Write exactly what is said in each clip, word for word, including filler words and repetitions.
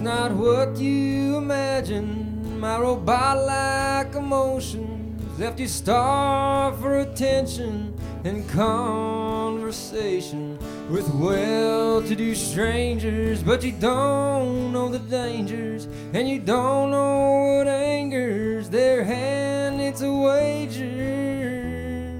not what you imagine. My robot-like emotions left you starved for attention and conversation with well-to-do strangers, but you don't know the dangers, and you don't know what angers their hand. It's a wager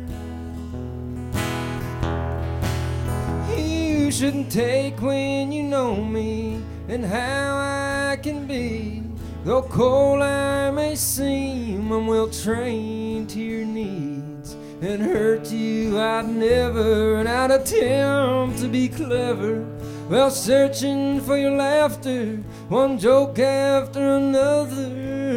you shouldn't take when you know me and how I can be. Though cold I may seem, I'm well trained to your needs, and hurt you I'd never, and I'd attempt to be clever, well, searching for your laughter, one joke after another.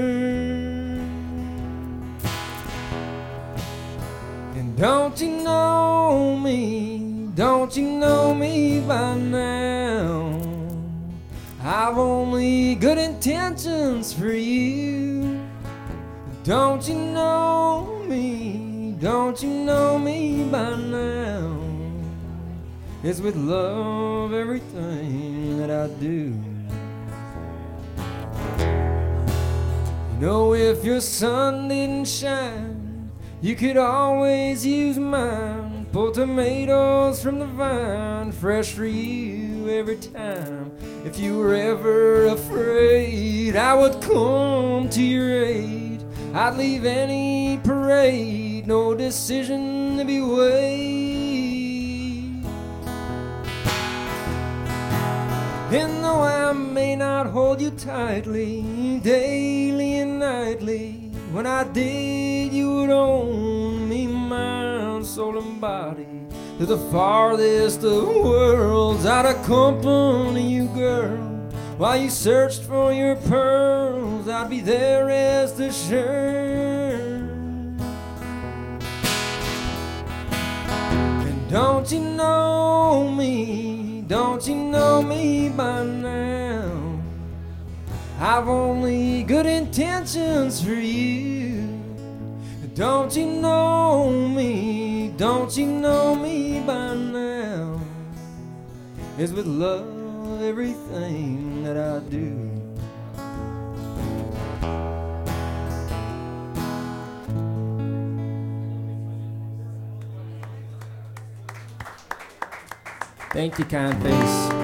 And don't you know me, don't you know me by now? I've only good intentions for you. Don't you know me, don't you know me by now? It's with love everything that I do. You know, if your sun didn't shine, you could always use mine. Pull tomatoes from the vine, fresh for you every time. If you were ever afraid, I would come to your aid. I'd leave any parade, no decision to be weighed. And though I may not hold you tightly, daily and nightly, when I did, you would own me, mind, soul, and body. To the farthest of worlds, I'd accompany you, girl. While you searched for your pearls, I'd be there, rest assured. And don't you know me, don't you know me by now? I've only good intentions for you. Don't you know me, don't you know me by now? It's with love everything that I do. Thank you, kind face.